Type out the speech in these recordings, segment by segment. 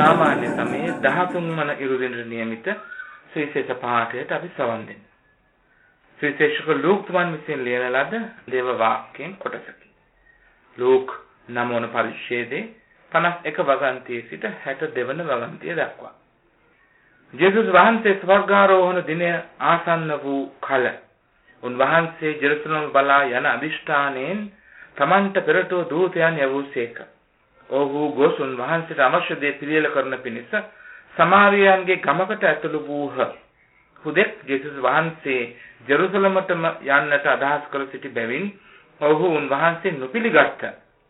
සාමාන්‍ය සමයේ 13 වන ඉරුදිනට නියමිත සුවිශේෂ පාඨයට අපි සවන් දෙන්නේ. සුවිශේෂක ලූක් තුමන් විසින් ලියන ලද දේව වාක්‍යයෙන් කොටසකි. ලූක් 9 වන පරිච්ඡේදයේ 51 වගන්තියේ සිට 62 වන වගන්තිය දක්වා. ජේසුස් වහන්සේ ස්වර්ගාරෝහණ දිනය ආසන්න වූ කල උන්වහන්සේ ජෙරුසලම බලා යන අදිෂ්ඨානයෙන් තමන්ට පෙරටුව දූතයන් යවූසේක. ඔහු ගොස් උන්වහන්සේට අවශ්‍ය දේ පිළියෙල කරන පිණිස සමාරියන්ගේ ගමකට ඇතුළු වූහ. හුදෙක් ජේසුස් වහන්සේ ජෙරුසලමටම යන්නට අදහස් කර සිටි බැවින් ඔහු උන්වහන්සේ නොපිළිගත්හ.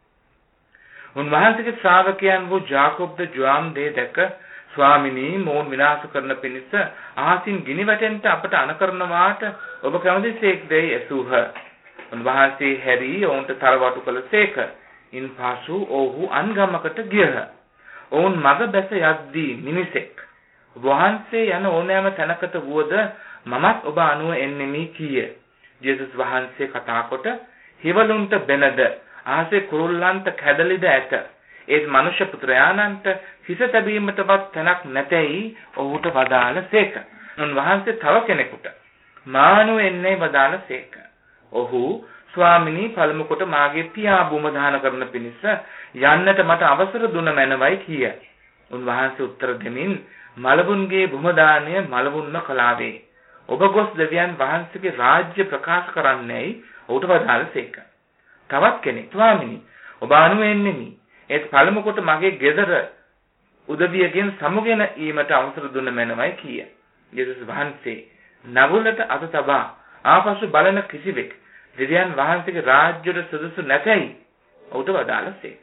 උන්වහන්සේගේ ශ්‍රාවකයන් වූ ජාකොබ්ද ජොයාම්දේ දැක ස්වාමිනී මොවුන් විනාශ කරන පිණිස අහසින් ගිනි වැටෙන්න අපට අනකරනවාට ඔබ කැමතිසේක්දයි ඇසූහ. උන්වහන්සේ හැරී ඔවුන්ට තරවටු කළසේක. ඉන්පසු ඔහු අන්ගමකට ගියහ. ඔවුන් මග බැස යද්දී මිනිසෙක් වහන්සේ යන ඕනෑම තැනකට වුවද මමත් ඔබ අනුව එන්නෙමි කීය. ජේසුස් වහන්සේ කතා කොට හිවලුන්ට බෙනද ආසේ කුරුල්ලන්ට කැදලිද ඇත. ඒත් මනුෂ්‍ය පුත්‍රයාණන්ට හිස තැබීමටවත් තැනක් නැතයි ඔහුට වදාළසේක. උන්වහන්සේ තව කෙනෙකුට මානු එන්නේ වදාළසේක. ඔහු ස්වාමිනී පළමු කොට මාගේ පියා බුම දාන කරන පිණිස යන්නට මට අවසර දුන මැනවයි කීය. උන්වහන්සේ උත්තර දෙමින් මලවුන්ගේ බුම දාණය මලවුන්ම කලාවේ. ඔබ ගොස් දෙවියන් වහන්සේගේ රාජ්‍ය ප්‍රකාශ කරන්නේයි ඔහුට වදාළසේක. තවත් කෙනෙක් ස්වාමිනී ඔබ අනුව එන්නෙමි. ඒත් පළමු කොට මගේ ගෙදර උදවියගෙන් සමුගෙන ඊමට අවසර දුන්න මැනවයි කීය. යේසුස් වහන්සේ නගුලට අත තබා ආපසු බලන කිසිවෙක් දෙවියන් වහන්සේගේ රාජ්‍යයට සුදුසු නැතයි ඔහුට වදාළසේක.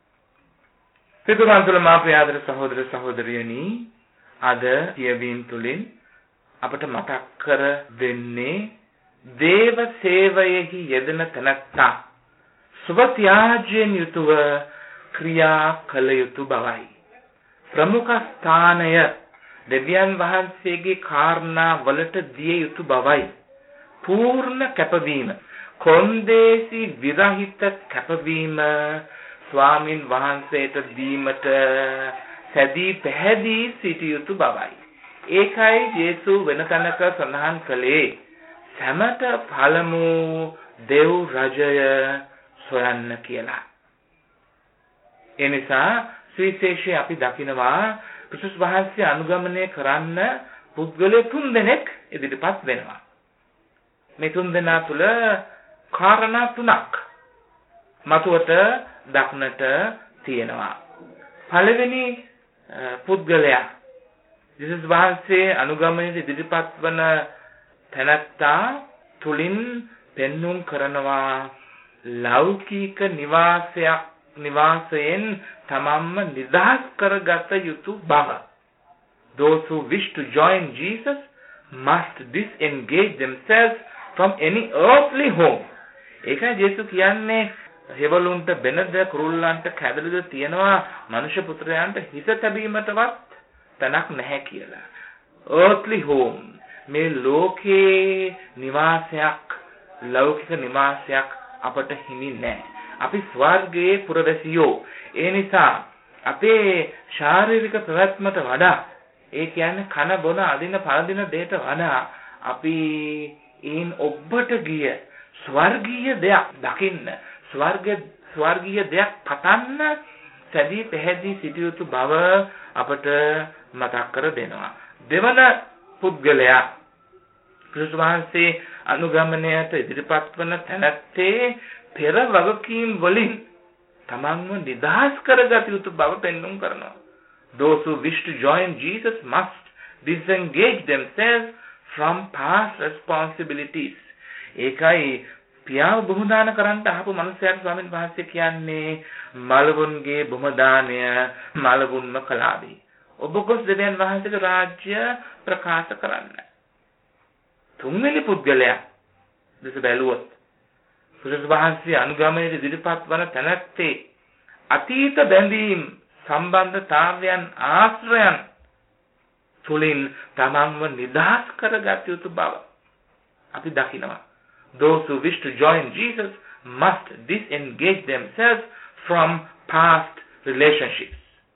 පිටුමන්තුල මා ප්‍රියාදර සහෝදර සහෝදරියනි, අද කියවීම තුළින් අපට මතක් කර දෙන්නේ දේව සේවයෙහි යෙදෙන තැනැත්තා සුභත්‍යාජයෙන් යුතුව ක්‍රියා කළ යුතු බවයි. ප්‍රමුඛ ස්ථානය දෙවියන් වහන්සේගේ කාරණා වලට දිය යුතු බවයි. පූර්ණ කැපවීම, කොන්දේසි විරහිත කැපවීම ස්වාමින් වහන්සේට දීමට සැදී පැහැදී සිටිය යුතු බවයි. ඒකයි යේසු වෙන තැනක සඳහන් කළේ සැමට පළමු දෙව් රජය සොයන්න කියලා. ඒ නිසා සුවිශේෂයේ අපි දකිනවා ක්‍රිස්තුස් වහන්සේ අනුගමනය කරන්න පුද්ගලයෝ 3 දෙනෙක් ඉදිරිපත් වෙනවා. මේ 3 දෙනා තුල කාරණා 3ක් මතුවට දක්නට තියෙනවා. පළවෙනි පුද්ගලයා ක්‍රිස්තුස් වහන්සේ අනුගමනයේ ඉදිරිපත් වන තැනැත්තා තුලින් පෙන්눔 කරනවා ලෞකික නිවාසයෙන් තමන්ම නිදහස් කරගත යුතු බව. Those who wish to join Jesus must disengage themselves from any earthly home. ඒකයි ජේසුස් කියන්නේ හෙවලුන්ට බෙනද කුරුල්ලන්ට කැදලිද තියනවා මනුෂ්‍ය පුත්‍රයන්ට හිස තැබීමටවත් තැනක් නැහැ කියලා. earthly home මේ ලෝකේ නිවාසයක්, ලෞකික නිවාසයක් අපට හිමි නැහැ. අපි ස්වර්ගයේ පුරවැසියෝ. ඒ නිසා අපේ ශාරීරික ප්‍රවැත්මට වඩා, ඒ කියන්නේ කන බොන අදින පරදින දෙයට වඩා අපි ඊන් ඔබට ගිය ස්වර්ගීය දෙයක් දකින්න, ස්වර්ගීය දෙයක් පතන්න සැදී පැහැදී සිටිය යුතු බව අපට මතක් කර දෙනවා. දෙවන පුද්ගලයා ක්‍රිස්තුස් වහන්සේ අනුගමනයට ඉදිරිපත් වන තැනැත්තේ පෙර වගකීම් වලින් තමන්ව නිදහස් කරගත යුතු බව පෙන්වුම් කරනවා. Those who wish to join Jesus must disengage themselves from past responsibilities. ඒකයි පියාව බොහොම දාන කරන්න අහපු මනුස්සයාට ස්වාමීන් වහන්සේ කියන්නේ මලවුන්ගේ බොහොම දානය මලවුන්ම කලාවේ. ඔබ ගොස් දෙවියන් වහන්සේගේ රාජ්‍ය ප්‍රකාශ කරන්න. තුන්වෙනි පුද්ගලයා දෙස බැලුවොත් ක්‍රිස්තුස් වහන්සේ අනුගමනයේ ඉදිරිපත් වන තැනැත්තේ අතීත බැඳීම්, සම්බන්ධතාවයන්, ආශ්‍රයන් තුලින් තමන්ව නිදහස් කරගත යුතු බව අපි දකිනවා. Those who wish to join Jesus must disengage themselves from past relationships.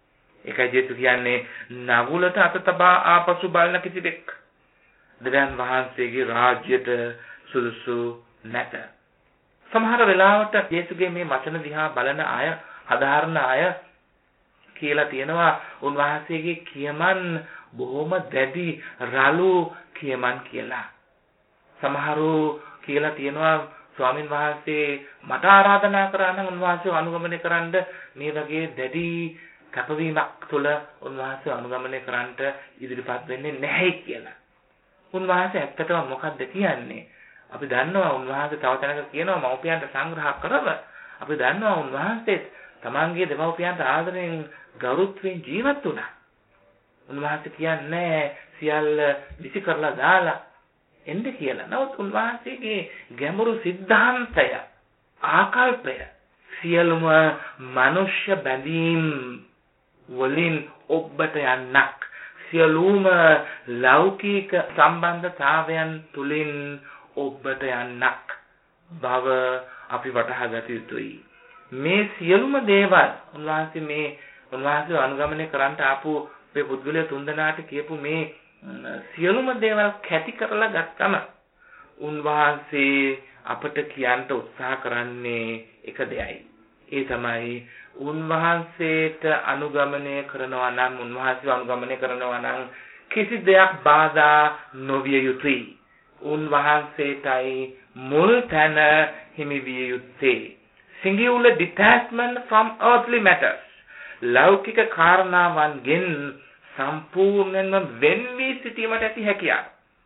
ඒකයි ජේසුස් කියන්නේ නගුලට අත තබා ආපසු බලන කිසිවෙක් දෙවියන් වහන්සේගේ රාජ්‍යයට සුදුසු නැත. සමහර වෙලාවට ජේසුස්ගේ මේ වචන දිහා බලන අය, අධාරණ අය කියලා තියෙනවා උන්වහන්සේගේ කියමන් බොහොම දැඩි රළු කියමන් කියලා. සමහරු කියලා තියෙනවා ස්වාමින් වහන්සේ මට ආරාධනා කරා නම් උන්වහන්සේ අනුගමනය කරන්න මේ වගේ දැඩි කැපවීමක් තුළ උන්වහන්සේ අනුගමනය කරන්නට ඉදිරිපත් වෙන්නේ නැහැ කියලා. උන්වහන්සේ ඇත්තටම මොකක්ද කියන්නේ? අපි දන්නවා උන්වහන්සේ තව තැනක කියනවා මව්පියන්ට සංග්‍රහ කරව. අපි දන්නවා උන්වහන්සේ තමන්ගේ දෙමව්පියන්ට ආදරෙන් ගෞරවයෙන් ජීවත් වුණා. උන්වහන්සේ කියන්නේ සියල්ල විසි කරලා දාලා එන්න කියලා. නමුත් උන්වහන්සේගේ ගැඹුරු සිද්ධාන්තය, ආකල්පය සියලුම මනුෂ්‍ය බැඳීම් වලින් ඔබට යන්නක්, සියලුම ලෞකික සම්බන්ධතාවයන් තුලින් ඔබට යන්නක් බව අපි වටහා ගත යුතුයි. මේ සියලුම දේවල් උන්වහන්සේ අනුගමනය කරන්නට ආපු මේ පුද්ගලයා තුන්දෙනාට කියපු මේ සියලුම දේවල් කැටි කරලා ගත්තම උන්වහන්සේ අපට කියන්න උත්සාහ කරන්නේ එක දෙයයි. ඒ තමයි උන්වහන්සේට අනුගමනය කරනවා නම් කිසි දෙයක් බාධා නොවිය යුතුයි. උන්වහන්සේටයි මුල් තැන හිමි විය යුත්තේ. singular detachment from earthly matters. ලෞකික කාරණාවන්ගෙන් සම්පූර්ණයෙන්ම වෙන් වී සිටීමට ඇති හැකියාව.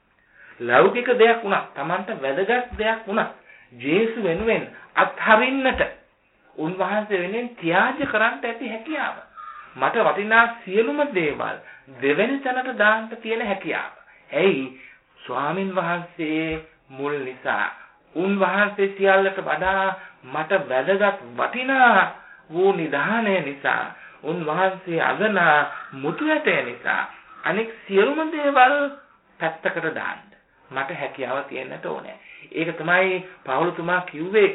ලෞකික දෙයක් වුණා, Tamanට වැදගත් දෙයක් වුණා, ජේසු වෙනුවෙන් අත්හරින්නට, උන්වහන්සේ වෙනුවෙන් ත්‍යාග කරන්නට ඇති හැකියාව. මට වටිනා සියලුම දේවල් දෙවෙනි තැනට දාන්න තියෙන හැකියාව. ඇයි? ස්වාමින් වහන්සේ මුල් නිසා. උන්වහන්සේ සියල්ලට වඩා මට වැදගත් වටිනා වූ නිධානය නිසා, උන්වහන්සේ අගනා මුතු ඇටය නිසා අනෙක් සියලුම දේවල් පැත්තකට දාන්න මට හැකියාව තියෙන්නට ඕනේ. ඒක තමයි පවුලතුමා කිව්වේ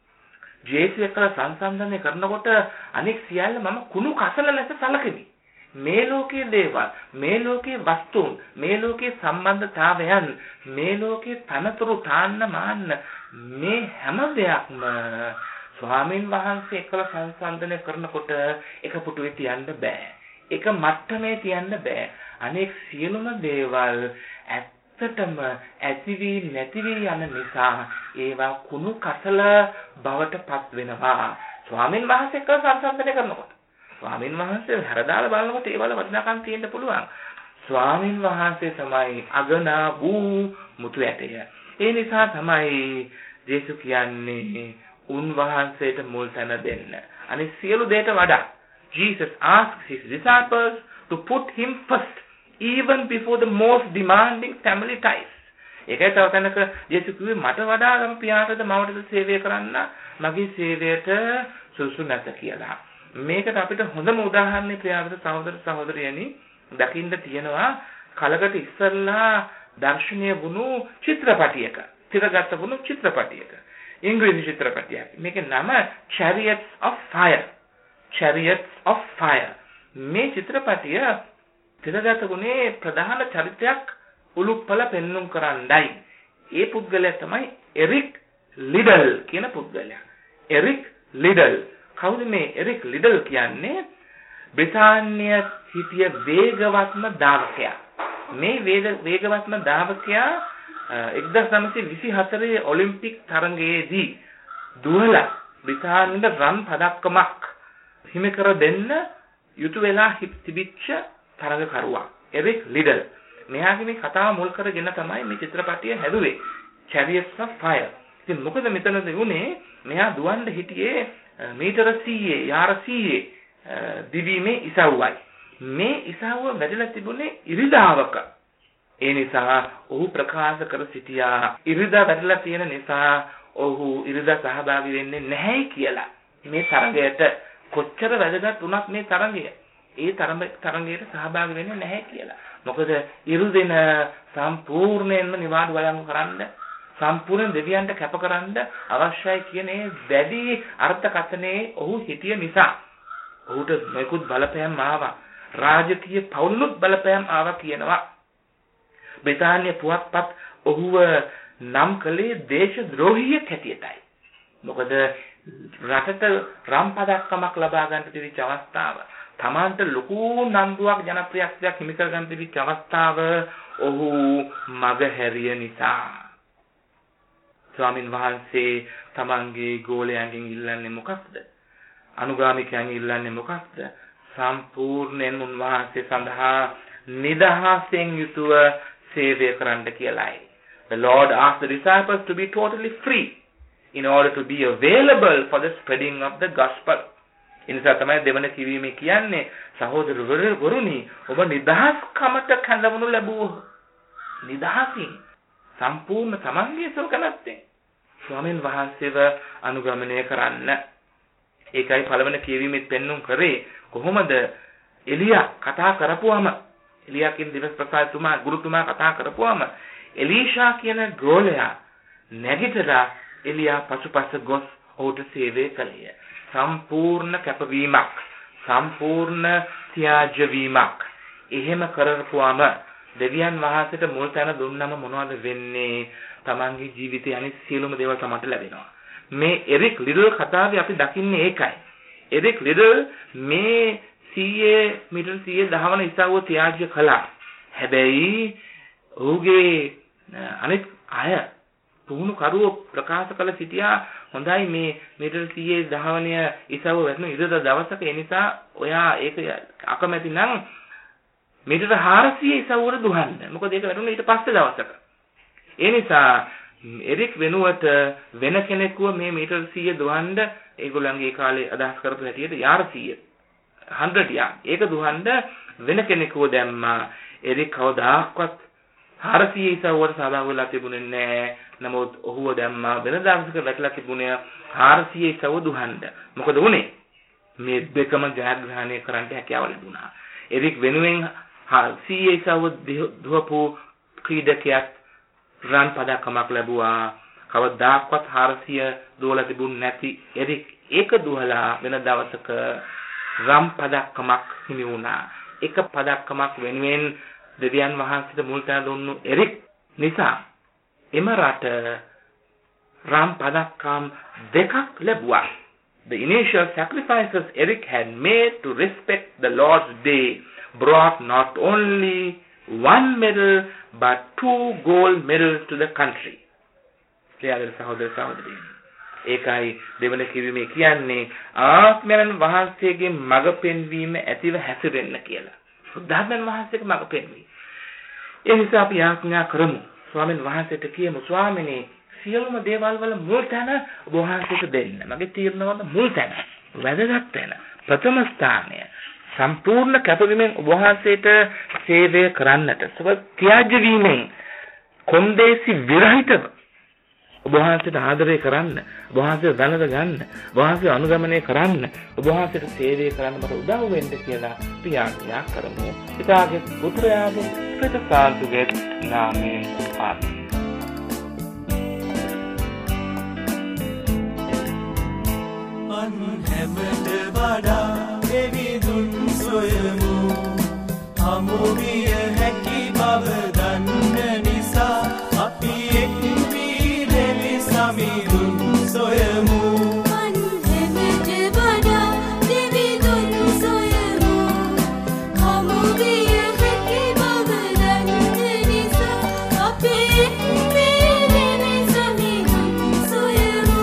ජේසු එක්කලා සංසන්දනය කරනකොට අනෙක් සියල්ල මම කුණු කසල ලෙස සැලකෙමි. මේ ලෝකයේ දේවල්, මේ ලෝකයේ වස්තුන්, මේ ලෝකයේ සම්බන්ධතාවයන්, මේ ලෝකයේ තනතුරු තාන්න මාන්න මේ හැම දෙයක්ම ස්වාමීන් වහන්සේ එක්කලා සංසන්දනය කරනකොට එක පුටුවේ තියන්න බෑ. එක මට්ටමේ තියන්න බෑ. අනෙක් සියලුම දේවල් ඇත්තටම ඇතිවි නැතිවි යන නිසා ඒවා කුණු කසල බවට පත් වෙනවා. ස්වාමීන් වහන්සේ එක්කලා සංසන්දනය කරනකොට, ස්වාමීන් වහන්සේ හැරදාලා බලනකොට ඒවල වටිනාකම් තියෙන්න පුළුවන්. ස්වාමීන් වහන්සේ තමයි අගනා වූ මුතු ඇටය. ඒ නිසා තමයි ජේසු කියන්නේ උන්වහන්සේට මුල් තැන දෙන්න. අනිත් සියලු දේට වඩා Jesus asked his disciples to put him first even before the most demanding family ties. ඒකයි තව තැනක ජේසු කිව්වේ මට වඩා ගම පියාටද මවටද සේවය කරන්න මගේ සේවයට සුසු නැත කියලා. මේකට අපිට හොඳම උදාහරණය ප්‍රියවද සහෝදර සහෝදරියනි දකින්න තියෙනවා කලකට ඉස්සල්ලා දර්ශනීය වුණු චිත්‍රපටයක, තිරගත වුණු චිත්‍රපටයක. ඉංග්‍රීසි චිත්‍රපටයක්. මේකේ නම Chariots of Fire. Chariots of Fire. මේ චිත්‍රපටය තිරගත වුණේ ප්‍රධාන චරිතයක් උලුප්පල පෙන්눔 කරන්නයි. ඒ පුද්ගලයා තමයි එරික් ලිඩල් කියන පුද්ගලයා. Eric Liddell. කවුද මේ එරික් ලිඩල් කියන්නේ? බ්‍රිතාන්‍ය හිටිය වේගවත්ම ධාවකයා. මේ වේගවත්ම ධාවකයා 1924 ඔලිම්පික් තරගයේදී දුවලා බ්‍රිතාන්‍යයට රන් පදක්කමක් හිමි කර දෙන්න යුතු වෙලා තිබිච්ච තරගකරුවා එරික් ලිඩල්. මෙයාගේ මේ කතාව මුල් කරගෙන තමයි මේ චිත්‍රපටය හැදුවේ. Chariots of Fire. ඉතින් මොකද මෙතනදී වුණේ? මෙයා දුවන්න හිටියේ මීටර 100 යාර 100 දිවීමේ ඉසව්වයි. මේ ඉසව්ව වැඩිලා තිබුණේ ඉරිදාවක. ඒ නිසා ඔහු ප්‍රකාශ කර සිටියා ඉරිදා වැඩිලා තියෙන නිසා ඔහු ඉරිදා සහභාගී වෙන්නේ නැහැ කියලා. මේ තරගයට කොච්චර වැදගත් වුණත් මේ තරගය ඒ තරගයට සහභාගී වෙන්නේ නැහැ කියලා. මොකද ඉරුදින සම්පූර්ණයෙන්ම නිවාඩු වළංගු කරන්න, සම්පූර්ණ දෙවියන්ට කැප කරන්න අවශ්‍යයි කියන ඒ දැඩි අර්ථකථනයේ ඔහු හිටිය නිසා ඔහුට මේකුත් බලපෑම් ආවා. රාජකීය පවුලුත් බලපෑම් ආවා කියනවා. බ්‍රිතාන්‍ය පුවත්පත් ඔහුව නම් කළේ දේශද්‍රෝහියෙක් හැටියටයි. මොකද රටට රම් පදක්කමක් ලබා ගන්නට තිබිච්ච අවස්ථාව, තමන්ට ලොකු නම්බුවක් ජනප්‍රියත්වයක් හිමි කර ගන්න තිබිච්ච අවස්ථාව ඔහු මග හැරිය නිසා. ස්වාමින් වහන්සේ තමන්ගේ ගෝලයන්ගෙන් ඉල්ලන්නේ මොකක්ද? අනුගාමිකයන්ගෙන් ඉල්ලන්නේ මොකක්ද? සම්පූර්ණයෙන් උන්වහන්සේ සඳහා නිදහසෙන් යුතුව සේවය කරන්න කියලායි. The Lord asked the disciples to be totally free in order to be available for the spreading of the gospel. ඉනිසා තමයි දෙවන කිවීමේ කියන්නේ සහෝදරවරුනි ඔබ නිදහස්කමට කැඳවනු ලැබුවෝ. නිදහසින් සම්පූර්ණ තමන්ගේ සෝකනත්තේ ස්වාමීන් වහන්සේව අනුගමනය කරන්න. ඒකයි පළවෙනි කියවීමෙත් පෙන්눔 කරේ කොහොමද එලියා කතා කරපුවාම එලියාකින් දිවස් ප්‍රසාදතුමා ගුරුතුමා කතා කරපුවාම එලීෂා කියන ගෝලයා නැගිටලා එලියා පසුපස ගොස් ඔහුට සේවය කළේ. සම්පූර්ණ කැපවීමක්, සම්පූර්ණ ත්‍යාජ වීමක්. එහෙම කරපුවාම දෙවියන් වහන්සේට මුල් තැන දුන්නම මොනවද වෙන්නේ? තමන්ගේ ජීවිතයේ අනිත් සියලුම දේවල් තමන්ට ලැබෙනවා. මේ එරික් ලිඩල් කතාවේ අපි දකින්නේ ඒකයි. එරික් ලිඩල් මේ මීටර් 100 දහවන ඉසව්ව ත්‍යාජ්‍ය කළා. හැබැයි ඔහුගේ අනිත් අය පුහුණු කරුවෝ ප්‍රකාශ කළ සිටියා හොඳයි මේ මීටර් 100 දහවනිය ඉසව්ව වැටෙන ඉරිද දවසක ඒ නිසා ඔයා ඒක අකමැති නම් මීටර 400 ඉසව්වට දුහන්න. මොකද ඒක වැටුනේ ඊට පස්සේ දවසක. ඒ නිසා එරික් වෙනුවට වෙන කෙනෙකුව මේ මීටර 100 දුහන්න ඒගොල්ලන්ගේ ඒ කාලේ අදහස් කරපු හැටියට යාර 100 යා. ඒක දුහන්න වෙන කෙනෙකුව දැම්මා. එරික් කවදාක්වත් 400 ඉසව්වට සහභාගී වෙලා තිබුණේ නැහැ. නමුත් ඔහුව දැම්මා වෙන දවසක වැටලා තිබුණේ 400 ඉසව්ව දුහන්න. මොකද උනේ? මේ දෙකම ජයග්‍රහණය කරන්න හැකියාව ලැබුණා. එරික් වෙනුවෙන් 100 ඉසව්ව දුවපු ක්‍රීඩකයෙක් රන් පදක්කමක් ලැබුවා. කවදාක්වත් 400 දුවලා තිබුණ නැති එරික් ඒක දුවලා වෙන දවසක රම් පදක්කමක් හිමි වුණා. එක පදක්කමක් වෙනුවෙන් දෙවියන් වහන්සේට මුල් තැන දුන්නු එරික් නිසා එම රට රම් පදක්කම් දෙකක් ලැබුවා. The initial sacrifices Eric had made to respect the Lord's Day brought not only one medal but 2 gold medals to the country. ප්‍රියදර සහෝදර සහෝදරියනි, ඒකයි දෙවන කිවීමේ කියන්නේ ආත්මයන් වහන්සේගේ මඟ පෙන්වීම ඇතිව හැසිරෙන්න කියලා. සුද්ධාත්මයන් වහන්සේගේ මඟ පෙන්වීම. ඒ නිසා අපි යාඥා කරමු. ස්වාමීන් වහන්සේට කියමු ස්වාමිනේ සියලුම දේවල් වල මුල් තැන ඔබ වහන්සේට දෙන්න. මගේ තීරණවල මුල් තැන, වැදගත් තැන, ප්‍රථම ස්ථානය සම්පූර්ණ කැපවීමෙන් ඔබ වහන්සේට සේවය කරන්නට, ත්‍යාජ වීමෙන් කොන්දේසි විරහිතව ඔබ වහන්සේට ආදරය කරන්න, ඔබ වහන්සේ වැළඳ ගන්න, ඔබ වහන්සේ අනුගමනය කරන්න, ඔබ වහන්සේට සේවය කරන්න මට උදව් වෙන්න කියලා ප්‍රියාඥා කරමු. පිතාගේ පුත්‍රයාගේ ප්‍රතිසාන්තුගේ නාමයෙන් ආමේන්. අන්හැමද වඩා එවිදුන් සොයමු හමු විය හැකි බව දන්න නිසා අපි එක් වී දෙවි සමිඳුන් සොයමු. අන්හැමද වඩා එවිදුන් සොයමු හමු විය හැකි බව දන්න නිසා අපි එක් වී දෙවි සමිඳුන් සොයමු.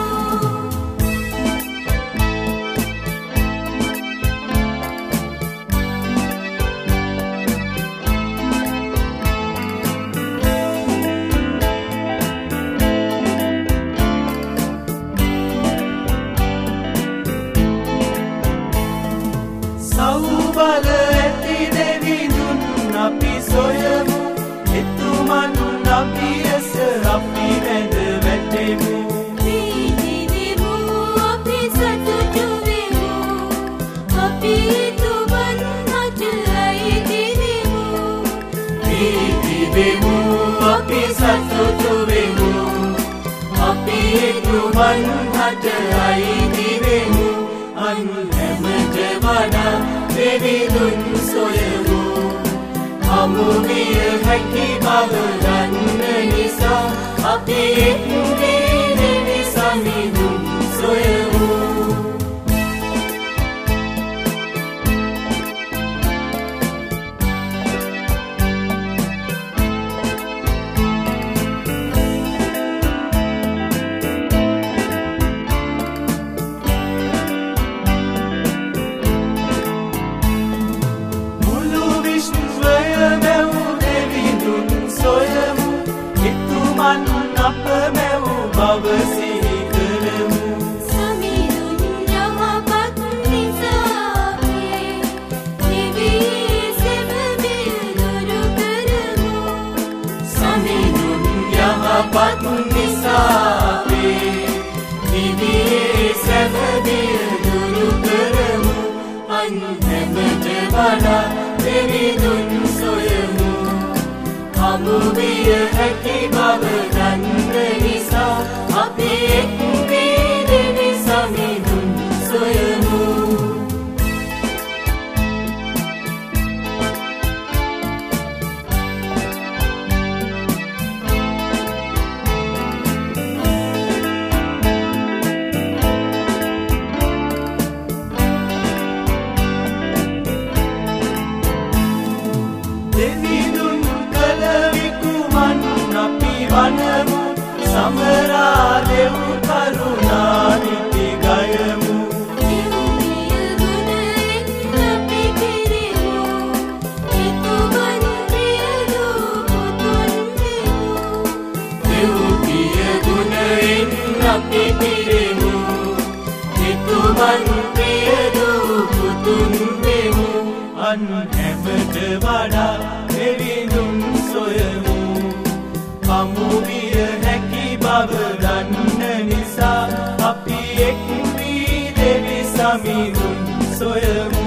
සෞබල ඇති දෙවිඳුන් අපි සොයමු. එතුමන් අපි ඇස අපි වැඳ වැටෙමු. ප්‍රීති දෙමු අපි සතුටු වෙමු අපි එතුමන් හට අයිති වෙමු. ප්‍රීති දෙමු අපි සතුටු වෙමු. අපි එතුමන් හට අයිති වෙමු. අන්හැමද වඩා දෙවිඳුන් සොයමු හමු විය හැකි බව දන්න නිසා අපි එක් වී දෙවි සමිඳුන් සොයමු අප මැව් බව සිහි කරමු සමිඳුන් යහපත් නිසා නිවී සෙවමින් දුරු කරමු සමිඳුන් යහපත් නිසා නිවී සෙවමින් දුරු කරමු අන් හැමට වඩා දෙවිඳුන් සොයමු හමු විය හැකි බව දන්න නිසා අපි එක් වී දෙවි සමිඳුන් සොයමු දෙවිඳුන් කළ විකුමන් අපි වනමු සමරා දෙව් කරුණා නිති ගයමු නිව්විය ගුණෙන් අපි පිරෙමු එතුමන් ප්‍රිය දූ පුතුන් වෙමු දෙව්පිය ගුණෙන් අපි පිරෙමු එතුමන් ප්‍රිය දූ පුතුන් වෙමු අන් හැමට වඩා දෙවිඳුන් සොයමු හමු විය හැකි බව දන්න නිසා අපි එක් වී දෙවි සමිඳුන් සොයමු